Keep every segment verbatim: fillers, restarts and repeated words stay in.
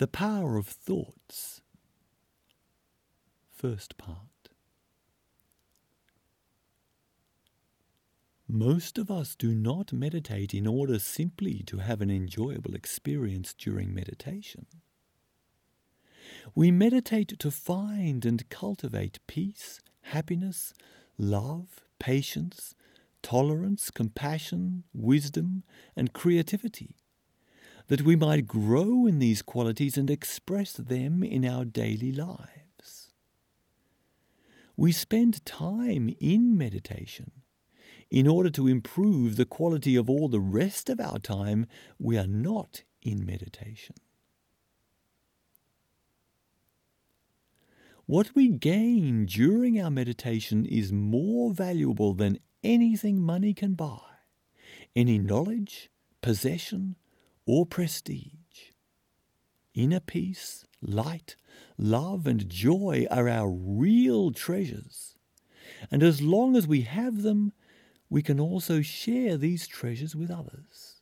The power of thoughts. First part. Most of us do not meditate in order simply to have an enjoyable experience during meditation. We meditate to find and cultivate peace, happiness, love, patience, tolerance, compassion, wisdom, and creativity, that we might grow in these qualities and express them in our daily lives. We spend time in meditation in order to improve the quality of all the rest of our time we are not in meditation. What we gain during our meditation is more valuable than anything money can buy, any knowledge, possession, or prestige. Inner peace, light, love, and joy are our real treasures, and as long as we have them, we can also share these treasures with others.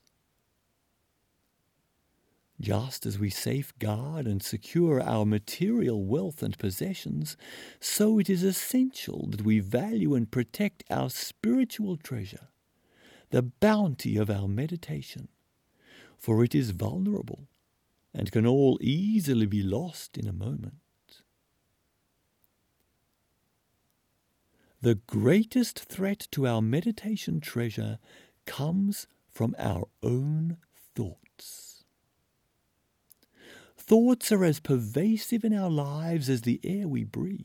Just as we safeguard and secure our material wealth and possessions, so it is essential that we value and protect our spiritual treasure, the bounty of our meditation, for it is vulnerable and can all easily be lost in a moment. The greatest threat to our meditation treasure comes from our own thoughts. Thoughts are as pervasive in our lives as the air we breathe.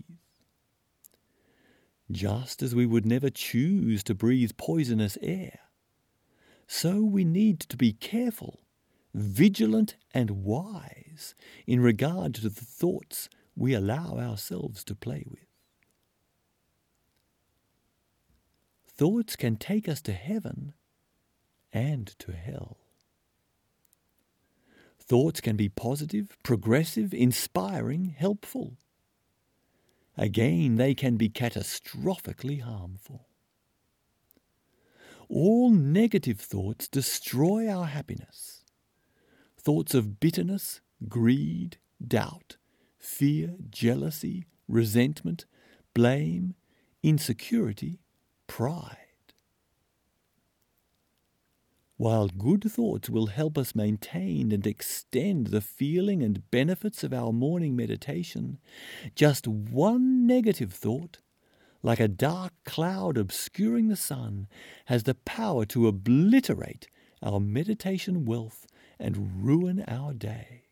Just as we would never choose to breathe poisonous air, so we need to be careful, vigilant, and wise in regard to the thoughts we allow ourselves to play with. Thoughts can take us to heaven and to hell. Thoughts can be positive, progressive, inspiring, helpful. Again, they can be catastrophically harmful. All negative thoughts destroy our happiness. Thoughts of bitterness, greed, doubt, fear, jealousy, resentment, blame, insecurity, pride. While good thoughts will help us maintain and extend the feeling and benefits of our morning meditation, just one negative thought, like a dark cloud obscuring the sun, has the power to obliterate our meditation wealth and ruin our day.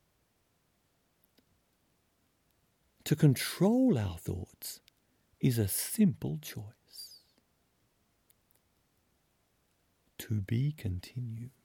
To control our thoughts is a simple choice. To be continued.